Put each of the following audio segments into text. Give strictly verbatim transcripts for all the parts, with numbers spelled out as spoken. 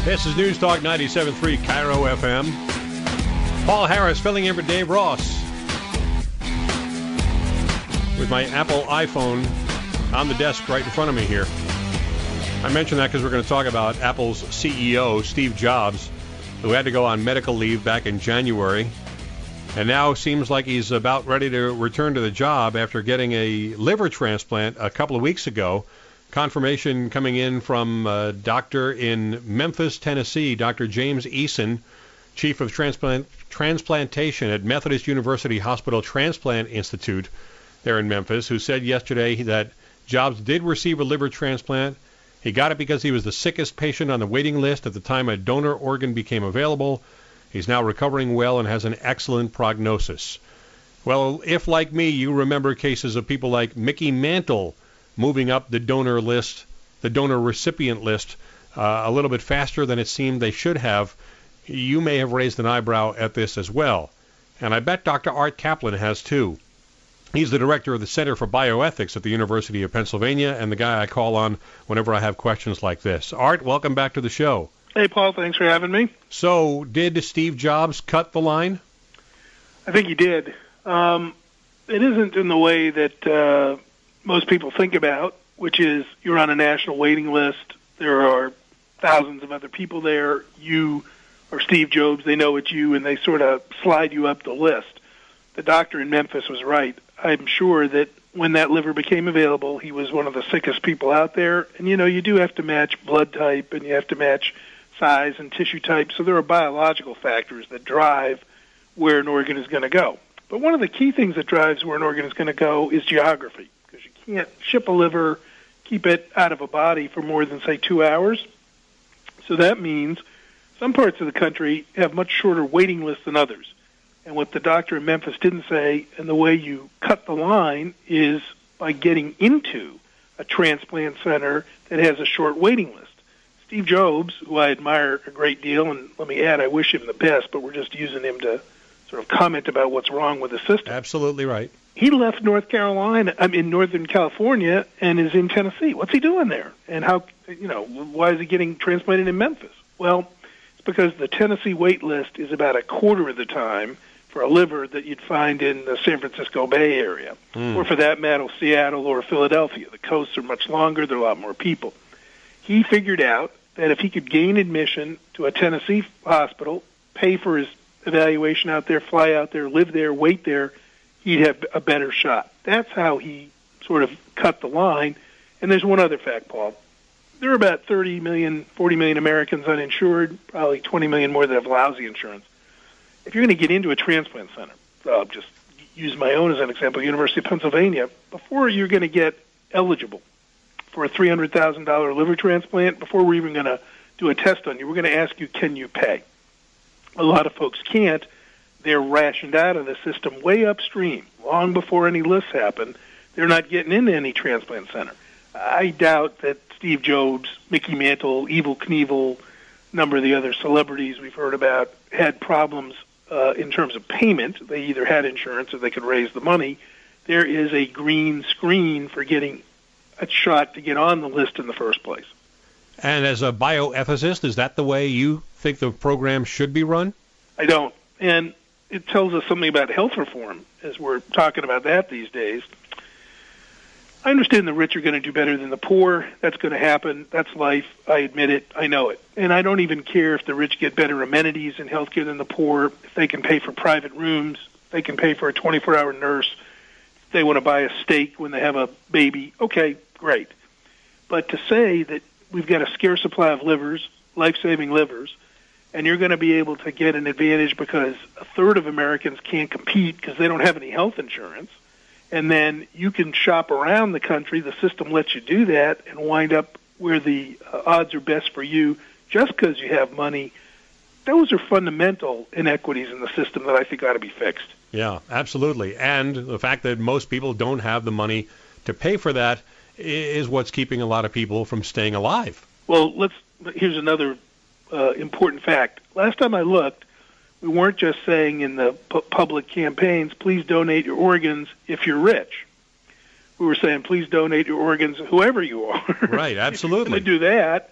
This is News Talk ninety-seven point three Cairo F M. Paul Harris filling in for Dave Ross with my Apple iPhone on the desk right in front of me here. I mentioned that because we're going to talk about Apple's C E O, Steve Jobs, who had to go on medical leave back in January, and now seems like he's about ready to return to the job after getting a liver transplant a couple of weeks ago. Confirmation coming in from a doctor in Memphis, Tennessee, Doctor James Eason, Chief of Transplant Transplantation at Methodist University Hospital Transplant Institute there in Memphis, who said yesterday that Jobs did receive a liver transplant. He got it because he was the sickest patient on the waiting list at the time a donor organ became available. He's now recovering well and has an excellent prognosis. Well, if, like me, you remember cases of people like Mickey Mantle moving up the donor list, the donor recipient list, uh, a little bit faster than it seemed they should have, you may have raised an eyebrow at this as well. And I bet Doctor Art Kaplan has too. He's the director of the Center for Bioethics at the University of Pennsylvania and the guy I call on whenever I have questions like this. Art, welcome back to the show. Hey, Paul, thanks for having me. So, did Steve Jobs cut the line? I think he did. Um, it isn't in the way that uh, most people think about, which is you're on a national waiting list. There are thousands of other people there. You are Steve Jobs. They know it's you, and they sort of slide you up the list. The doctor in Memphis was right. I'm sure that when that liver became available, he was one of the sickest people out there. And, you know, you do have to match blood type, and you have to match size and tissue type. So there are biological factors that drive where an organ is going to go. But one of the key things that drives where an organ is going to go is geography, because you can't ship a liver, keep it out of a body for more than, say, two hours. So that means some parts of the country have much shorter waiting lists than others. And what the doctor in Memphis didn't say, and the way you cut the line, is by getting into a transplant center that has a short waiting list. Steve Jobs, who I admire a great deal, and let me add, I wish him the best, but we're just using him to sort of comment about what's wrong with the system. Absolutely right. He left North Carolina, I'm in Northern California, and is in Tennessee. What's he doing there? And how, you know, why is he getting transplanted in Memphis? Well, it's because the Tennessee wait list is about a quarter of the time for a liver that you'd find in the San Francisco Bay Area, mm. or for that matter, Seattle or Philadelphia. The coasts are much longer. There are a lot more people. He figured out that if he could gain admission to a Tennessee hospital, pay for his evaluation out there, fly out there, live there, wait there, he'd have a better shot. That's how he sort of cut the line. And there's one other fact, Paul. There are about thirty million, forty million Americans uninsured, probably twenty million more that have lousy insurance. If you're going to get into a transplant center, I'll just use my own as an example, University of Pennsylvania, before you're going to get eligible for a three hundred thousand dollars liver transplant, before we're even going to do a test on you, we're going to ask you, can you pay? A lot of folks can't. They're rationed out of the system way upstream, long before any lists happen. They're not getting into any transplant center. I doubt that Steve Jobs, Mickey Mantle, Evel Knievel, a number of the other celebrities we've heard about had problems uh, in terms of payment. They either had insurance or they could raise the money. There is a green screen for getting a shot to get on the list in the first place. And as a bioethicist, is that the way you think the program should be run? I don't. And it tells us something about health reform, as we're talking about that these days. I understand the rich are going to do better than the poor. That's going to happen. That's life. I admit it. I know it. And I don't even care if the rich get better amenities in healthcare than the poor, if they can pay for private rooms, if they can pay for a twenty-four hour nurse, if they want to buy a steak when they have a baby. Okay, great. But to say that we've got a scarce supply of livers, life-saving livers, and you're going to be able to get an advantage because a third of Americans can't compete because they don't have any health insurance, and then you can shop around the country, the system lets you do that, and wind up where the uh, odds are best for you just because you have money. Those are fundamental inequities in the system that I think ought to be fixed. Yeah, absolutely. And the fact that most people don't have the money to pay for that is what's keeping a lot of people from staying alive. Well, let's. Here's another uh, important fact. Last time I looked, we weren't just saying in the pu- public campaigns, please donate your organs if you're rich. We were saying, please donate your organs, whoever you are. Right, absolutely. If you're going to do that,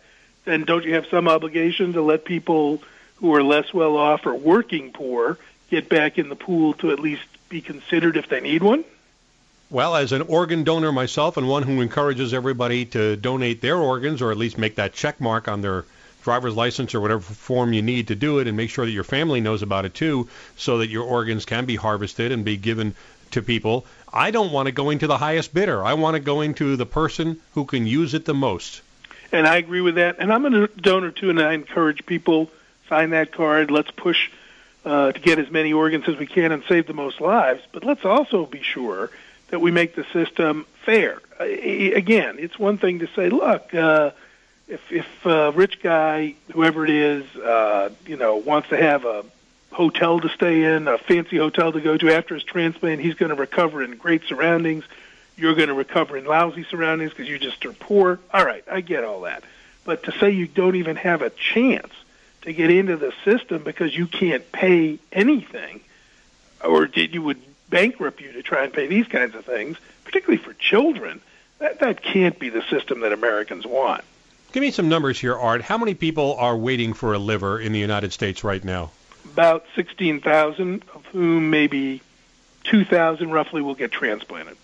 then don't you have some obligation to let people who are less well off or working poor get back in the pool to at least be considered if they need one? Well, as an organ donor myself and one who encourages everybody to donate their organs or at least make that check mark on their driver's license or whatever form you need to do it, and make sure that your family knows about it too, so that your organs can be harvested and be given to people. I don't want it going to the highest bidder. I want it going to the person who can use it the most. And I agree with that. And I'm a donor too, and I encourage people, sign that card. Let's push uh, to get as many organs as we can and save the most lives. But let's also be sure that we make the system fair. Uh, again, it's one thing to say, look, uh, if if a rich guy, whoever it is, uh, you know, wants to have a hotel to stay in, a fancy hotel to go to after his transplant, he's going to recover in great surroundings. You're going to recover in lousy surroundings because you just are poor. All right, I get all that. But to say you don't even have a chance to get into the system because you can't pay anything, or did you would bankrupt you to try and pay these kinds of things, particularly for children, that, that can't be the system that Americans want. Give me some numbers here, Art. How many people are waiting for a liver in the United States right now? About sixteen thousand, of whom maybe two thousand roughly will get transplanted.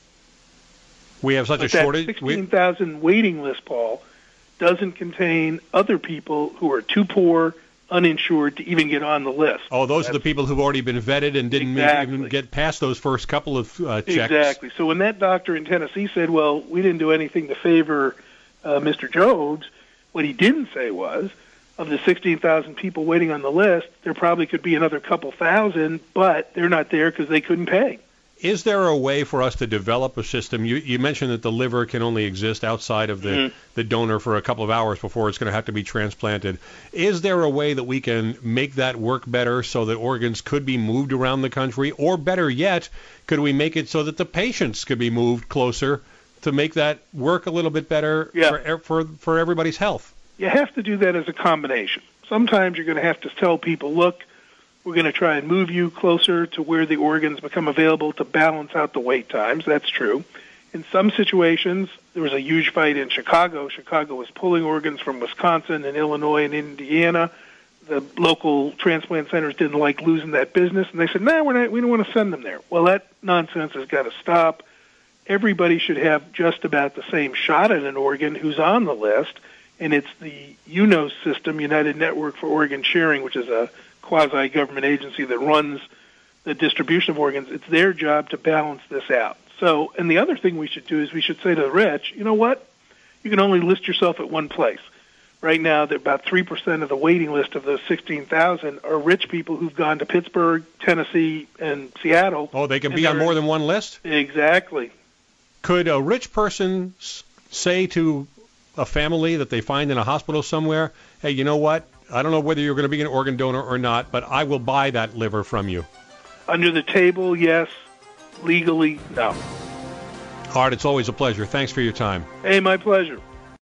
We have such but a shortage. That sixteen thousand waiting list, Paul, doesn't contain other people who are too poor, uninsured to even get on the list. Oh, those That's, are the people who've already been vetted and didn't exactly. even get past those first couple of uh, checks. Exactly. So when that doctor in Tennessee said, well, we didn't do anything to favor uh, Mister Jones, what he didn't say was, of the sixteen thousand people waiting on the list, there probably could be another couple thousand, but they're not there because they couldn't pay. Is there a way for us to develop a system? You, you mentioned that the liver can only exist outside of the, mm-hmm. the donor for a couple of hours before it's going to have to be transplanted. Is there a way that we can make that work better so that organs could be moved around the country? Or better yet, could we make it so that the patients could be moved closer to make that work a little bit better yeah. for, for, for everybody's health? You have to do that as a combination. Sometimes you're going to have to tell people, look, we're going to try and move you closer to where the organs become available to balance out the wait times. That's true. In some situations, there was a huge fight in Chicago. Chicago was pulling organs from Wisconsin and Illinois and Indiana. The local transplant centers didn't like losing that business, and they said, no, nah, we're not, we don't want to send them there. Well, that nonsense has got to stop. Everybody should have just about the same shot at an organ who's on the list, and it's the U N O S system, United Network for Organ Sharing, which is a quasi-government agency that runs the distribution of organs. It's their job to balance this out. So, and the other thing we should do is we should say to the rich, you know what? You can only list yourself at one place. Right now, that about three percent of the waiting list of those sixteen thousand are rich people who've gone to Pittsburgh, Tennessee, and Seattle. Oh, they can be on more than one list? Exactly. Could a rich person say to a family that they find in a hospital somewhere, hey, you know what? I don't know whether you're going to be an organ donor or not, but I will buy that liver from you. Under the table, yes. Legally, no. Art, it's always a pleasure. Thanks for your time. Hey, my pleasure.